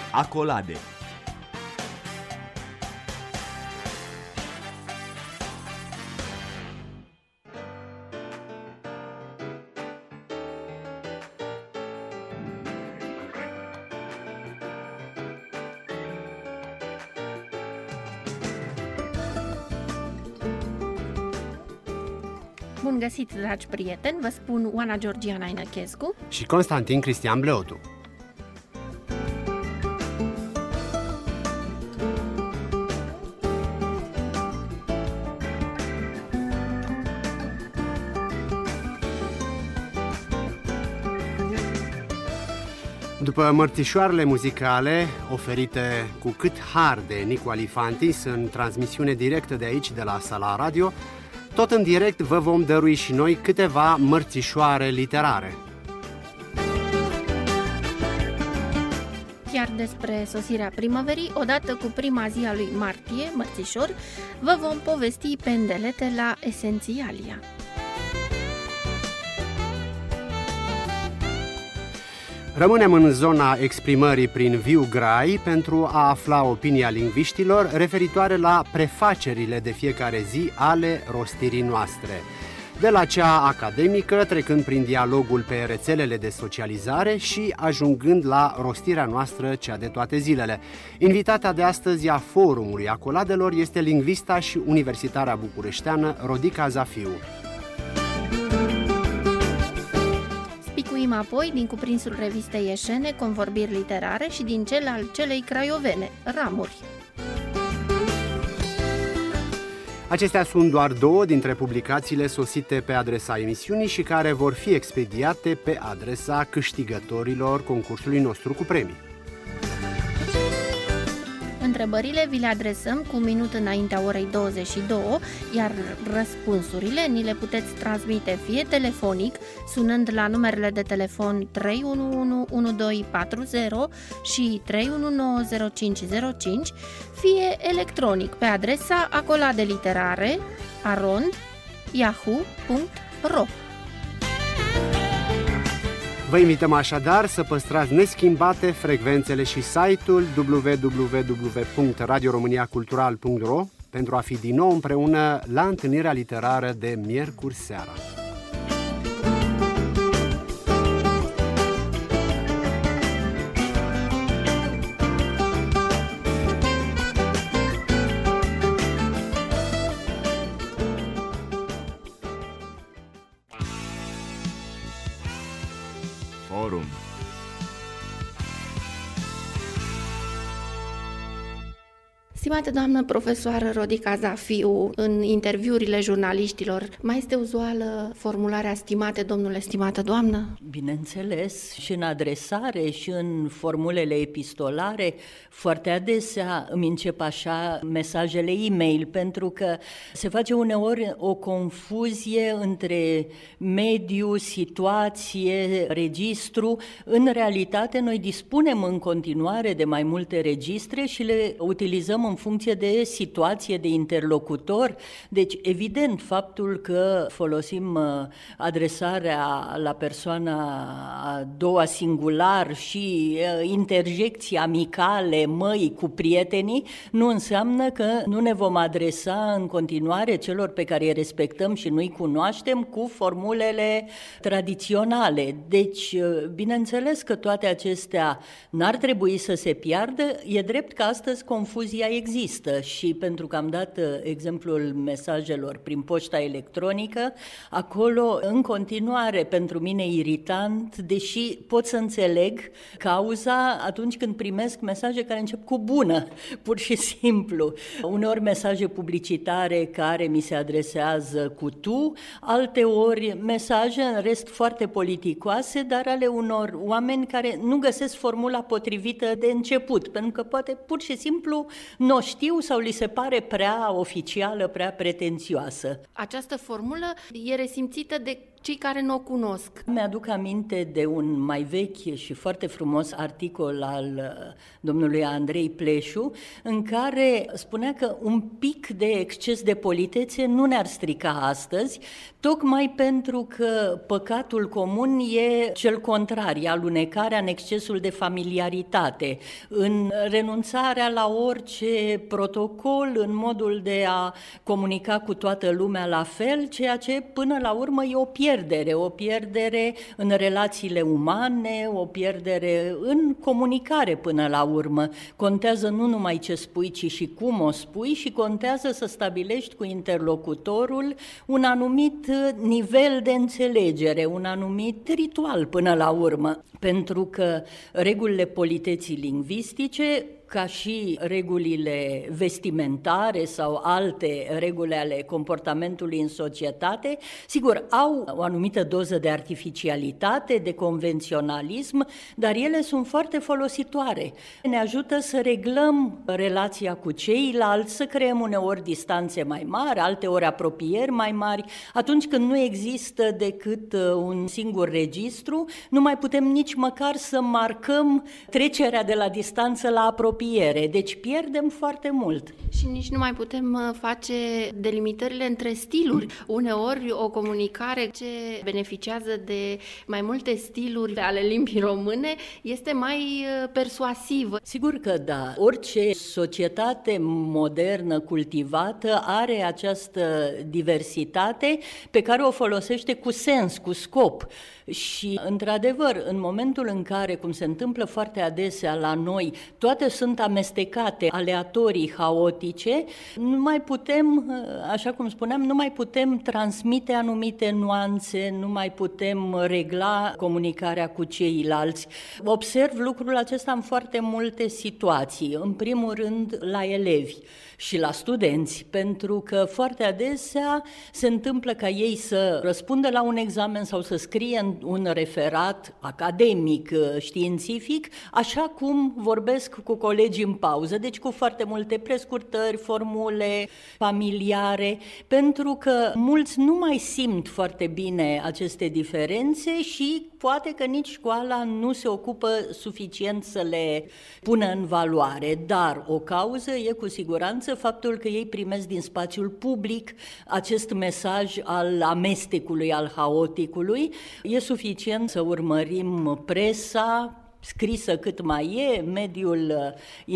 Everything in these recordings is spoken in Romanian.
Acolade. Bun găsit, dragi prieteni, vă spun Oana Georgiana Inăchescu și Constantin Cristian Bleotu. După mărțișoarele muzicale oferite cu cât har de Nicu Alifantis în transmisiune directă de aici, de la Sala Radio, tot în direct vă vom dărui și noi câteva mărțișoare literare. Chiar despre sosirea primăverii, odată cu prima zi a lui martie, mărțișor, vă vom povesti pendelete la Esențialia. Rămânem în zona exprimării prin viu grai pentru a afla opinia lingviștilor referitoare la prefacerile de fiecare zi ale rostirii noastre. De la cea academică, trecând prin dialogul pe rețelele de socializare și ajungând la rostirea noastră, cea de toate zilele. Invitata de astăzi a forumului Acoladelor este lingvista și universitara bucureșteană Rodica Zafiu. Apoi din cuprinsul revistei Eșene, Convorbiri literare, și din cel al celei craiovene, Ramuri. Acestea sunt doar două dintre publicațiile sosite pe adresa emisiunii și care vor fi expediate pe adresa câștigătorilor concursului nostru cu premii. Întrebările vi le adresăm cu un minut înaintea orei 22, iar răspunsurile ni le puteți transmite fie telefonic, sunând la numerele de telefon 311-1240 și 3190505, fie electronic pe adresa acoladeliterare@yahoo.ro. Vă invităm așadar să păstrați neschimbate frecvențele și site-ul www.radioromaniacultural.ro pentru a fi din nou împreună la întâlnirea literară de miercuri seara. Forum. Stimată doamnă profesoară Rodica Zafiu, în interviurile jurnaliștilor, mai este uzuală formularea stimate domnule, stimată doamnă? Bineînțeles, și în adresare și în formulele epistolare, foarte adesea îmi încep așa mesajele e-mail, pentru că se face uneori o confuzie între mediu, situație, registru. În realitate, noi dispunem în continuare de mai multe registre și le utilizăm în funcție de situație, de interlocutor. Deci, evident, faptul că folosim adresarea la persoana a doua singular și interjecții amicale, măi, cu prietenii, nu înseamnă că nu ne vom adresa în continuare celor pe care îi respectăm și nu îi cunoaștem cu formulele tradiționale. Deci, bineînțeles că toate acestea n-ar trebui să se piardă. E drept că astăzi confuzia există și pentru că am dat exemplul mesajelor prin poșta electronică, acolo în continuare pentru mine iritant, deși pot să înțeleg cauza atunci când primesc mesaje care încep cu bună, pur și simplu. Uneori mesaje publicitare care mi se adresează cu tu, alteori mesaje în rest foarte politicoase, dar ale unor oameni care nu găsesc formula potrivită de început, pentru că poate pur și simplu nu știu sau li se pare prea oficială, prea pretențioasă. Această formulă e resimțită de cei care nu o cunosc. Mi-aduc aminte de un mai vechi și foarte frumos articol al domnului Andrei Pleșu, în care spunea că un pic de exces de politețe nu ne-ar strica astăzi, tocmai pentru că păcatul comun e cel contrar, e alunecarea în excesul de familiaritate, în renunțarea la orice protocol, în modul de a comunica cu toată lumea la fel, ceea ce până la urmă e o pierdere în relațiile umane, o pierdere în comunicare până la urmă. Contează nu numai ce spui, ci și cum o spui și contează să stabilești cu interlocutorul un anumit nivel de înțelegere, un anumit ritual până la urmă. Pentru că regulile politeții lingvistice, ca și regulile vestimentare sau alte reguli ale comportamentului în societate, sigur, au o anumită doză de artificialitate, de convenționalism, dar ele sunt foarte folositoare. Ne ajută să reglăm relația cu ceilalți, să creăm uneori distanțe mai mari, alteori apropieri mai mari. Atunci când nu există decât un singur registru, nu mai putem nici măcar să marcăm trecerea de la distanță la apropiere. Deci pierdem foarte mult. Și nici nu mai putem face delimitările între stiluri. Uneori o comunicare ce beneficiază de mai multe stiluri ale limbii române este mai persuasivă. Sigur că da. Orice societate modernă, cultivată, are această diversitate pe care o folosește cu sens, cu scop. Și, într-adevăr, în momentul în care, cum se întâmplă foarte adesea la noi, toate sunt amestecate, aleatorii, haotice, nu mai putem, așa cum spuneam, nu mai putem transmite anumite nuanțe, nu mai putem regla comunicarea cu ceilalți. Observ lucrul acesta în foarte multe situații, în primul rând la elevi și la studenți, pentru că foarte adesea se întâmplă ca ei să răspundă la un examen sau să scrie un referat academic, științific, așa cum vorbesc cu colegii în pauză, deci cu foarte multe prescurtări, formule familiare, pentru că mulți nu mai simt foarte bine aceste diferențe și poate că nici școala nu se ocupă suficient să le pună în valoare, dar o cauză e cu siguranță faptul că ei primesc din spațiul public acest mesaj al amestecului, al haoticului. E suficient să urmărim presa scrisă cât mai e, mediul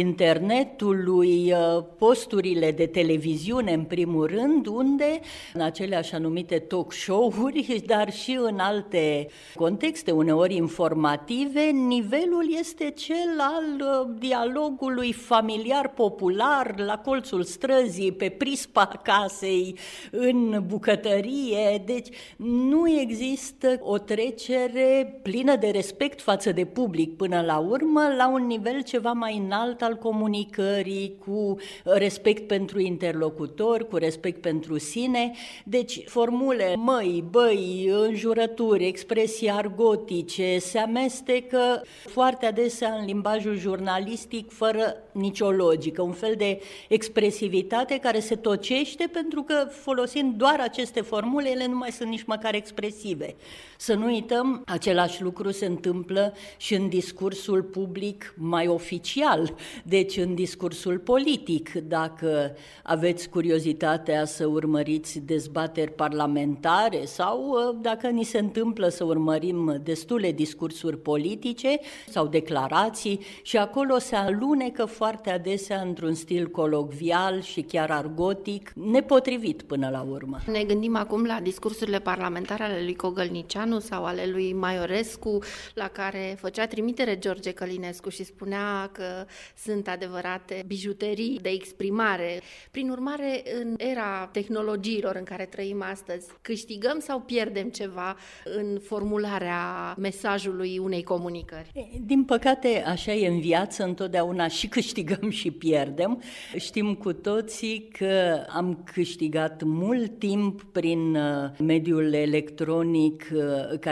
internetului, posturile de televiziune în primul rând, unde în aceleași anumite talk show-uri, dar și în alte contexte, uneori informative, nivelul este cel al dialogului familiar popular, la colțul străzii, pe prispa casei, în bucătărie, deci nu există o trecere plină de respect față de public până la urmă, la un nivel ceva mai înalt al comunicării, cu respect pentru interlocutor, cu respect pentru sine. Deci formule, măi, băi, înjurături, expresii argotice se amestecă foarte adesea în limbajul jurnalistic fără nicio logică, un fel de expresivitate care se tocește pentru că folosind doar aceste formule, ele nu mai sunt nici măcar expresive. Să nu uităm, același lucru se întâmplă și în discursul public mai oficial, deci în discursul politic. Dacă aveți curiozitatea să urmăriți dezbateri parlamentare sau dacă ni se întâmplă să urmărim destule discursuri politice sau declarații și acolo se alunecă foarte adesea într-un stil colocvial și chiar argotic, nepotrivit până la urmă. Ne gândim acum la discursurile parlamentare ale lui Cogălnicianu sau ale lui Maiorescu, la care făcea trimitere George Călinescu și spunea că sunt adevărate bijuterii de exprimare. Prin urmare, în era tehnologiilor în care trăim astăzi, câștigăm sau pierdem ceva în formularea mesajului unei comunicări? Din păcate, așa e în viață, întotdeauna și câștigăm și pierdem. Știm cu toții că am câștigat mult timp prin mediul electronic care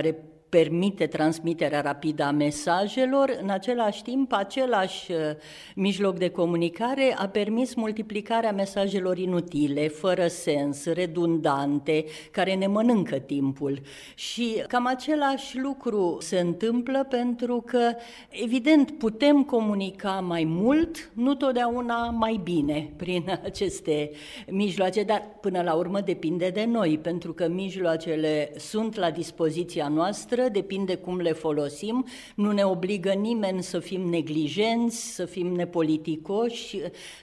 permite transmiterea rapidă a mesajelor, în același timp, același mijloc de comunicare a permis multiplicarea mesajelor inutile, fără sens, redundante, care ne mănâncă timpul. Și cam același lucru se întâmplă pentru că, evident, putem comunica mai mult, nu totdeauna mai bine prin aceste mijloace, dar până la urmă depinde de noi, pentru că mijloacele sunt la dispoziția noastră, depinde cum le folosim, nu ne obligă nimeni să fim neglijenți, să fim nepoliticoși,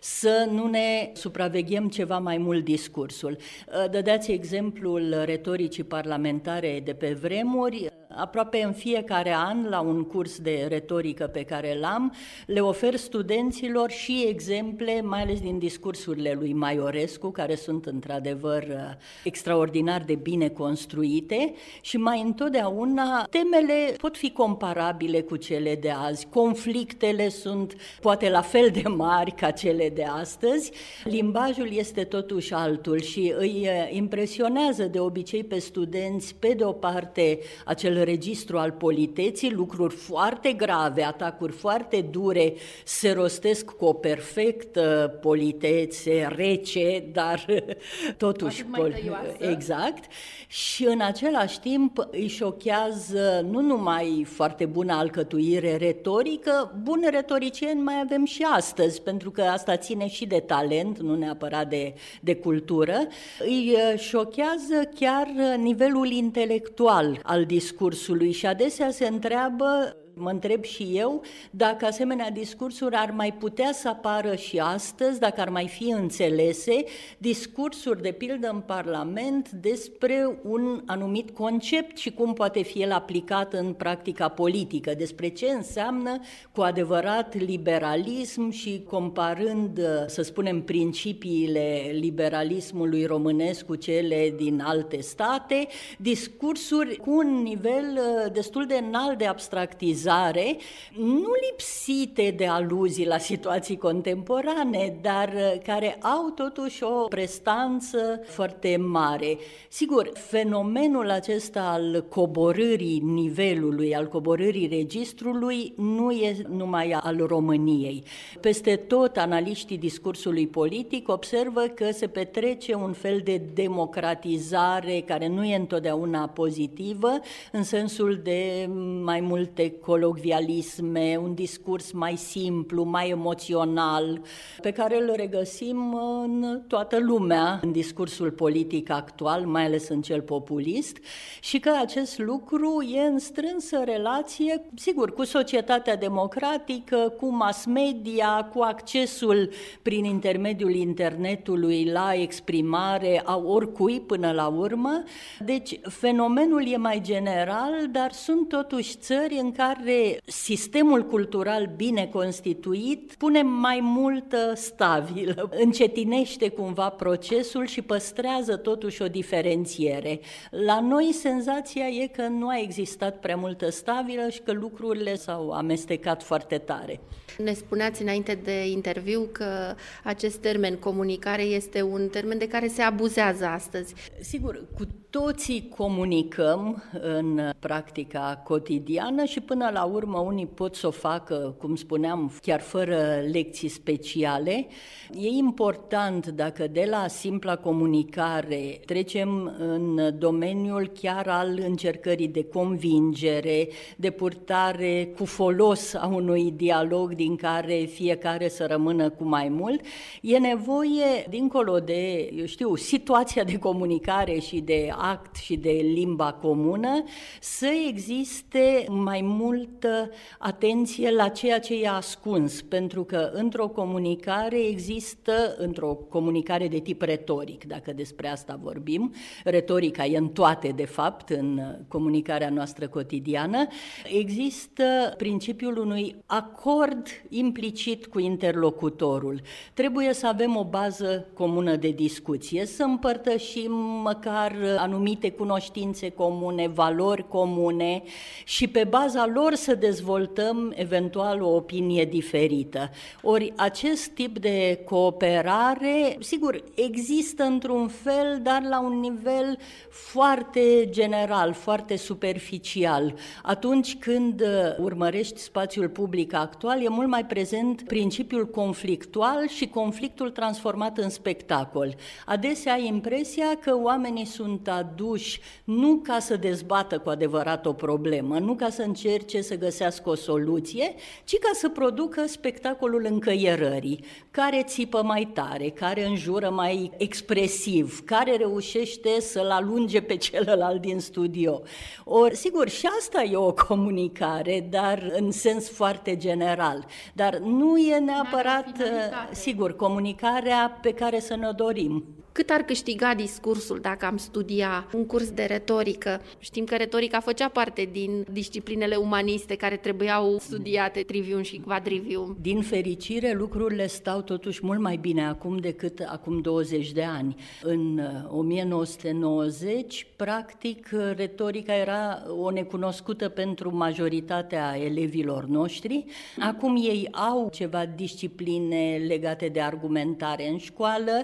să nu ne supraveghem ceva mai mult discursul. Dădeați exemplul retoricii parlamentare de pe vremuri. Aproape în fiecare an, la un curs de retorică pe care l-am, le ofer studenților și exemple, mai ales din discursurile lui Maiorescu, care sunt într-adevăr extraordinar de bine construite, și mai întotdeauna temele pot fi comparabile cu cele de azi. Conflictele sunt poate la fel de mari ca cele de astăzi. Limbajul este totuși altul și îi impresionează de obicei pe studenți, pe de o parte, acel registru al politeții, lucruri foarte grave, atacuri foarte dure se rostesc cu o perfectă politețe, rece, dar totuși exact. Și în același timp îi șochează nu numai foarte bună alcătuire retorică, buni retoricieni mai avem și astăzi, pentru că asta ține și de talent, nu neapărat de cultură, îi șochează chiar nivelul intelectual al discursului și adesea se întreabă, mă întreb și eu, dacă asemenea discursuri ar mai putea să apară și astăzi, dacă ar mai fi înțelese, discursuri de pildă în Parlament despre un anumit concept și cum poate fi el aplicat în practica politică, despre ce înseamnă cu adevărat liberalism și comparând, să spunem, principiile liberalismului românesc cu cele din alte state, discursuri cu un nivel destul de înalt de abstractizare, nu lipsite de aluzii la situații contemporane, dar care au totuși o prestanță foarte mare. Sigur, fenomenul acesta al coborârii nivelului, al coborârii registrului, nu e numai al României. Peste tot, analiștii discursului politic observă că se petrece un fel de democratizare care nu e întotdeauna pozitivă, în sensul de mai multe colocvialisme, un discurs mai simplu, mai emoțional, pe care îl regăsim în toată lumea, în discursul politic actual, mai ales în cel populist, și că acest lucru e în strânsă relație, sigur, cu societatea democratică, cu mass media, cu accesul prin intermediul internetului la exprimare a oricui până la urmă. Deci, fenomenul e mai general, dar sunt totuși țări în care sistemul cultural bine constituit pune mai multă stabilă, încetinește cumva procesul și păstrează totuși o diferențiere. La noi senzația e că nu a existat prea multă stabilă și că lucrurile s-au amestecat foarte tare. Ne spuneați înainte de interviu că acest termen comunicare este un termen de care se abuzează astăzi. Sigur, cu toții comunicăm în practica cotidiană și până la urmă unii pot să o facă, cum spuneam, chiar fără lecții speciale. E important dacă de la simpla comunicare trecem în domeniul chiar al încercării de convingere, de purtare cu folos a unui dialog din care fiecare să rămână cu mai mult, e nevoie, dincolo de, situația de comunicare și de act și de limba comună, să existe mai multă atenție la ceea ce e ascuns, pentru că într-o comunicare de tip retoric, dacă despre asta vorbim, retorica e în toate, de fapt, în comunicarea noastră cotidiană, există principiul unui acord implicit cu interlocutorul. Trebuie să avem o bază comună de discuție, să împărtășim măcar anumite cunoștințe comune, valori comune și pe baza lor să dezvoltăm eventual o opinie diferită. Ori acest tip de cooperare, sigur, există într-un fel, dar la un nivel foarte general, foarte superficial. Atunci când urmărești spațiul public actual, e mult mai prezent principiul conflictual și conflictul transformat în spectacol. Adesea ai impresia că oamenii sunt aduși nu ca să dezbată cu adevărat o problemă, nu ca să încerce să găsească o soluție, ci ca să producă spectacolul încăierării, care țipă mai tare, care înjură mai expresiv, care reușește să-l alunge pe celălalt din studio. Ori, sigur, și asta e o comunicare, dar în sens foarte general. Dar nu e neapărat, sigur, comunicarea pe care să ne-o dorim. Cât ar câștiga discursul dacă am studia un curs de retorică? Știm că retorica făcea parte din disciplinele umaniste care trebuiau studiate, trivium și quadrivium. Din fericire, lucrurile stau totuși mult mai bine acum decât acum 20 de ani. În 1990, practic, retorica era o necunoscută pentru majoritatea elevilor noștri. Acum ei au ceva discipline legate de argumentare în școală,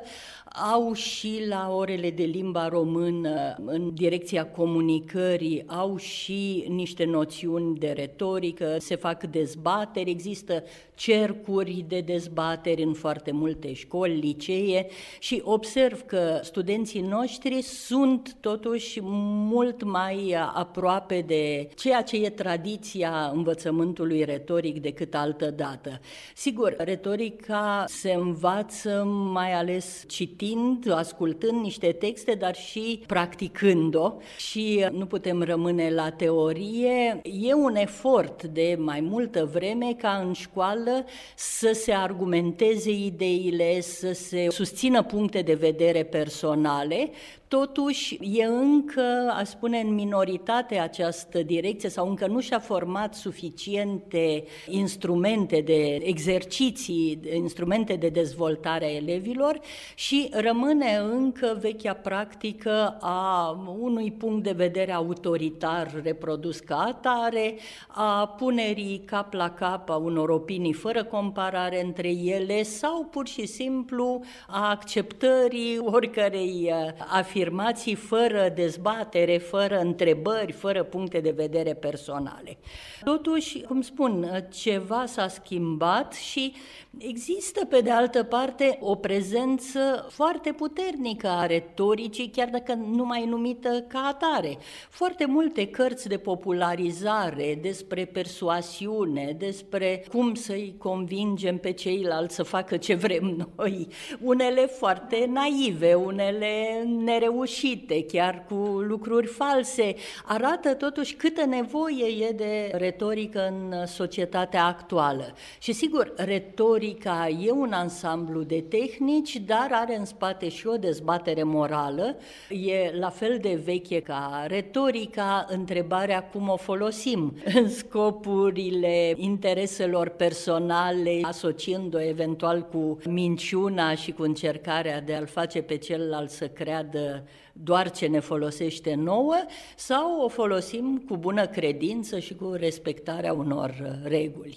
au și la orele de limba română, în direcția comunicării, au și niște noțiuni de retorică, se fac dezbateri, există cercuri de dezbateri în foarte multe școli, licee și observ că studenții noștri sunt totuși mult mai aproape de ceea ce e tradiția învățământului retoric decât altă dată. Sigur, retorica se învață mai ales citind, ascultând niște texte, dar și practicând-o și nu putem rămâne la teorie. E un efort de mai multă vreme ca în școală să se argumenteze ideile, să se susțină puncte de vedere personale. Totuși, e încă, aș spune, în minoritate această direcție sau încă nu și-a format suficiente instrumente de exerciții, instrumente de dezvoltare a elevilor și rămâne încă vechea practică a unui punct de vedere autoritar reprodus ca atare, a punerii cap la cap a unor opinii fără comparare între ele sau pur și simplu a acceptării oricărei afirmații fără dezbatere, fără întrebări, fără puncte de vedere personale. Totuși, cum spun, ceva s-a schimbat și există, pe de altă parte, o prezență foarte puternică a retoricii, chiar dacă nu mai numită ca atare. Foarte multe cărți de popularizare despre persuasiune, despre cum să-i convingem pe ceilalți să facă ce vrem noi, unele foarte naive, unele nereușite, chiar cu lucruri false, arată totuși câtă nevoie e de retorică în societatea actuală. Și sigur, retorica e un ansamblu de tehnici, dar are în spate și o dezbatere morală. E la fel de veche ca retorica întrebarea cum o folosim în scopurile intereselor personale, asociind-o eventual cu minciuna și cu încercarea de a-l face pe celălalt să creadă doar ce ne folosește nouă, sau o folosim cu bună credință și cu respectarea unor reguli.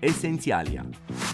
Esențialia.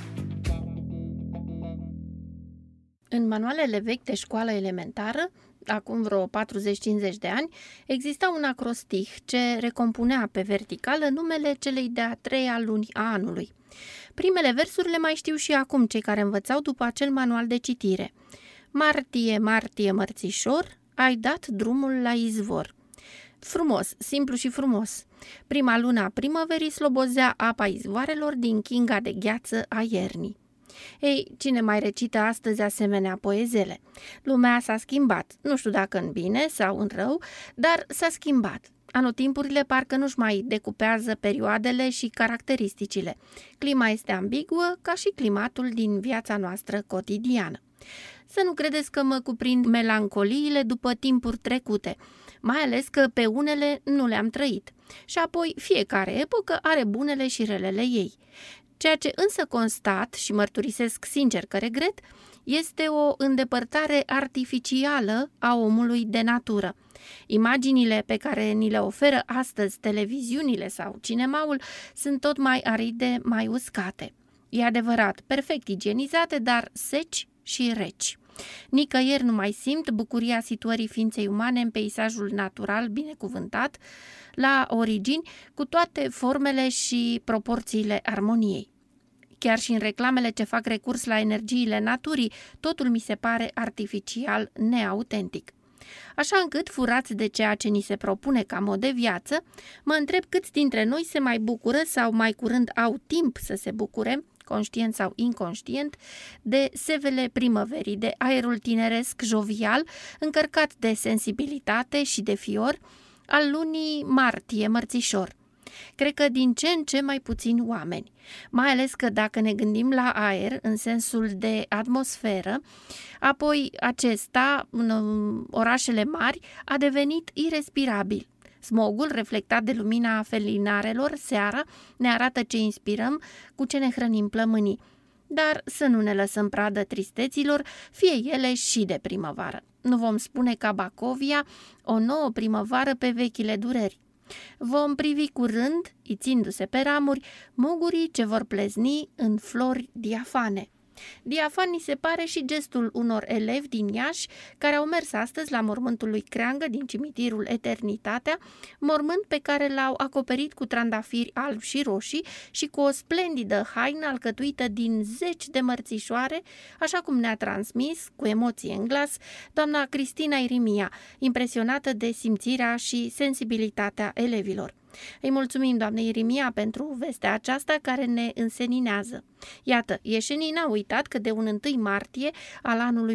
În manualele vechi de școală elementară, acum vreo 40-50 de ani, exista un acrostih ce recompunea pe verticală numele celei de-a treia luni a anului. Primele versuri le mai știu și acum cei care învățau după acel manual de citire. Martie, martie, mărțișor, ai dat drumul la izvor. Frumos, simplu și frumos. Prima lună a primăverii slobozea apa izvoarelor din chinga de gheață a iernii. Ei, cine mai recită astăzi asemenea poezele? Lumea s-a schimbat, nu știu dacă în bine sau în rău, dar s-a schimbat. Anotimpurile parcă nu-și mai decupează perioadele și caracteristicile. Clima este ambiguă ca și climatul din viața noastră cotidiană. Să nu credeți că mă cuprind melancoliile după timpuri trecute, mai ales că pe unele nu le-am trăit. Și apoi fiecare epocă are bunele și relele ei. Ceea ce însă constat și mărturisesc sincer că regret este o îndepărtare artificială a omului de natură. Imaginile pe care ni le oferă astăzi televiziunile sau cinemaul sunt tot mai aride, mai uscate. E adevărat, perfect igienizate, dar seci și reci. Nicăieri nu mai simt bucuria situării ființei umane în peisajul natural binecuvântat, la origini, cu toate formele și proporțiile armoniei. Chiar și în reclamele ce fac recurs la energiile naturii, totul mi se pare artificial, neautentic. Așa încât, furați de ceea ce ni se propune ca mod de viață, mă întreb câți dintre noi se mai bucură sau mai curând au timp să se bucure, conștient sau inconștient, de sevele primăverii, de aerul tineresc jovial, încărcat de sensibilitate și de fior, al lunii martie, mărțișor. Cred că din ce în ce mai puțini oameni, mai ales că dacă ne gândim la aer în sensul de atmosferă, apoi acesta în orașele mari a devenit irespirabil. Smogul, reflectat de lumina felinarelor seara, ne arată ce inspirăm, cu ce ne hrănim plămânii. Dar să nu ne lăsăm pradă tristeților, fie ele și de primăvară. Nu vom spune ca Bacovia o nouă primăvară pe vechile dureri. Vom privi curând, ițindu-se pe ramuri, mugurii ce vor plezni în flori diafane. Diafan ni se pare și gestul unor elevi din Iași care au mers astăzi la mormântul lui Creangă din cimitirul Eternitatea, mormânt pe care l-au acoperit cu trandafiri albi și roșii și cu o splendidă haină alcătuită din 10 de mărțișoare, așa cum ne-a transmis, cu emoție în glas, doamna Cristina Irimia, impresionată de simțirea și sensibilitatea elevilor. Îi mulțumim doamnei Irimia pentru vestea aceasta care ne înseninează. Iată, ieșenii n-au uitat că de un 1 martie al anului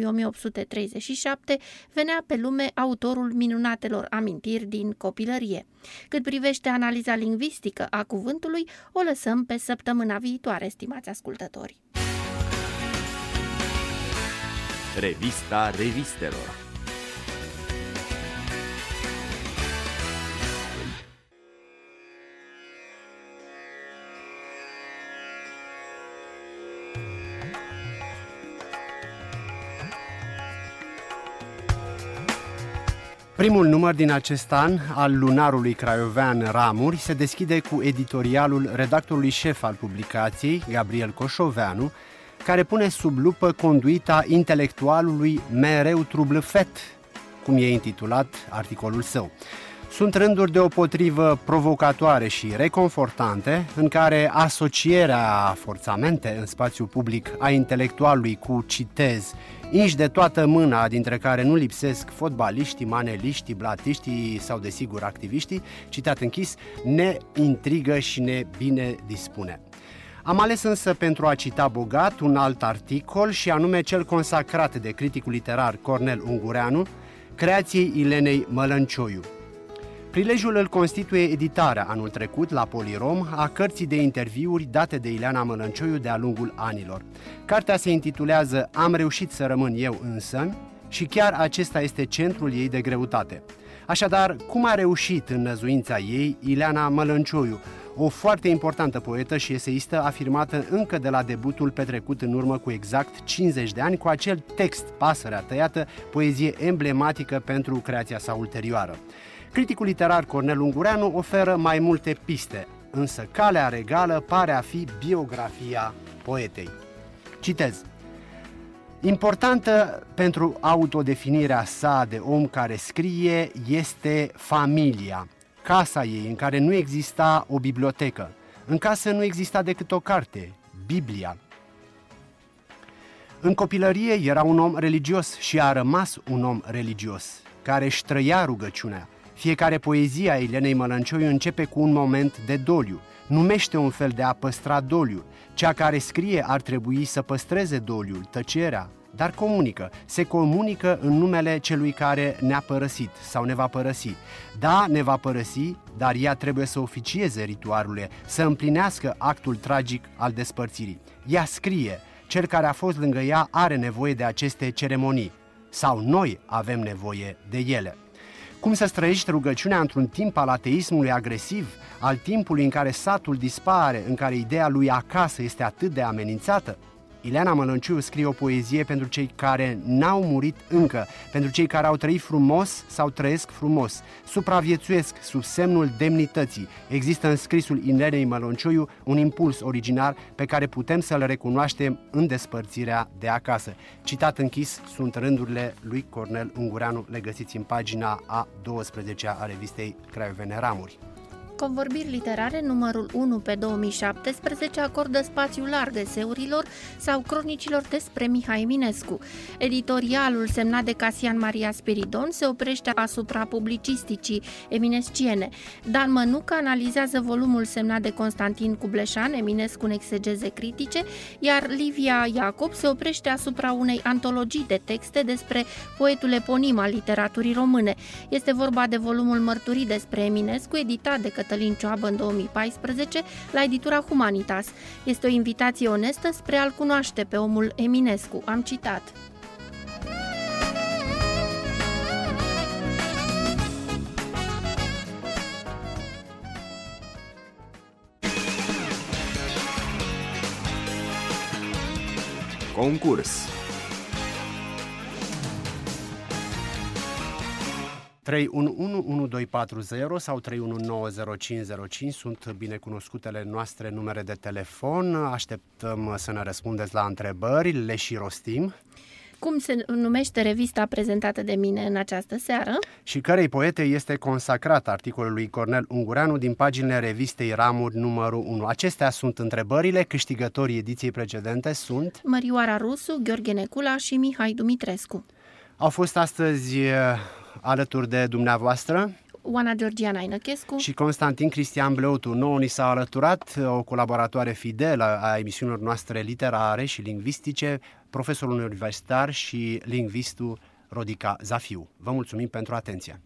1837 venea pe lume autorul minunatelor amintiri din copilărie. Cât privește analiza lingvistică a cuvântului, o lăsăm pe săptămâna viitoare, stimați ascultători. Revista revistelor. Primul număr din acest an al lunarului craiovean Ramuri se deschide cu editorialul redactorului șef al publicației, Gabriel Coșoveanu, care pune sub lupă conduita intelectualului mereu trublăfet, cum e intitulat articolul său. Sunt rânduri deopotrivă provocatoare și reconfortante, în care asocierea forțamente în spațiu public a intelectualului cu, citez, inși de toată mâna, dintre care nu lipsesc fotbaliștii, maneliștii, blatiștii sau, desigur, activiștii, citat închis, ne intrigă și ne bine dispune. Am ales însă pentru a cita bogat un alt articol și anume cel consacrat de criticul literar Cornel Ungureanu, creației Ilenei Mălăncioiu. Prilejul îl constituie editarea anul trecut la Polirom a cărții de interviuri date de Ileana Mălăncioiu de-a lungul anilor. Cartea se intitulează Am reușit să rămân eu însă și chiar acesta este centrul ei de greutate. Așadar, cum a reușit în năzuința ei Ileana Mălăncioiu, o foarte importantă poetă și eseistă afirmată încă de la debutul petrecut în urmă cu exact 50 de ani cu acel text, Pasărea tăiată, poezie emblematică pentru creația sa ulterioară. Criticul literar Cornel Ungureanu oferă mai multe piste. însă calea regală pare a fi biografia poetei. Citez. Importantă pentru autodefinirea sa de om care scrie este familia, casa ei în care nu exista o bibliotecă. În casă nu exista decât o carte, Biblia. În copilărie era un om religios și a rămas un om religios, care își trăia rugăciunea. Fiecare poezie a Elenei Mălăncioiu începe cu un moment de doliu. Numește un fel de a păstra doliu. Cea care scrie ar trebui să păstreze doliul, tăcerea, dar comunică. Se comunică în numele celui care ne-a părăsit sau ne va părăsi. Da, ne va părăsi, dar ea trebuie să oficieze ritualurile, să împlinească actul tragic al despărțirii. Ea scrie, cel care a fost lângă ea are nevoie de aceste ceremonii. Sau noi avem nevoie de ele. Cum să străiești rugăciunea într-un timp al ateismului agresiv, al timpului în care satul dispare, în care ideea lui acasă este atât de amenințată? Ileana Mălăncioiu scrie o poezie pentru cei care n-au murit încă, pentru cei care au trăit frumos sau trăiesc frumos, supraviețuiesc sub semnul demnității. Există în scrisul Ilenei Mălăncioiu un impuls original pe care putem să-l recunoaștem în despărțirea de acasă. Citat închis sunt rândurile lui Cornel Ungureanu, le găsiți în pagina a 12-a a revistei Craiovene Ramuri. Convorbiri literare numărul 1 pe 2017 acordă spațiu larg eseurilor sau cronicilor despre Mihai Eminescu. Editorialul semnat de Casian Maria Spiridon se oprește asupra publicisticii eminesciene. Dan Mănucă analizează volumul semnat de Constantin Cubleșan, Eminescu în exegeze critice, iar Livia Iacob se oprește asupra unei antologii de texte despre poetul eponim al literaturii române. Este vorba de volumul Mărturii despre Eminescu, editat de Cătălin Cioabă în 2014 la editura Humanitas. Este o invitație onestă spre a-l cunoaște pe omul Eminescu. Am citat. Concurs. 311-1240 sau 3190505 sunt binecunoscutele noastre numere de telefon. Așteptăm să ne răspundeți la întrebări, le și rostim. Cum se numește revista prezentată de mine în această seară? Și cărei poete este consacrat articolul lui Cornel Ungureanu din paginile revistei Ramuri numărul 1. Acestea sunt întrebările. Câștigătorii ediției precedente sunt Mărioara Rusu, Gheorghe Necula și Mihai Dumitrescu. Au fost astăzi alături de dumneavoastră Oana Georgiana Inăchescu și Constantin Cristian Bleutu. Nouă ni s-a alăturat o colaboratoare fidelă a emisiunilor noastre literare și lingvistice, profesorul universitar și lingvistul Rodica Zafiu. Vă mulțumim pentru atenție!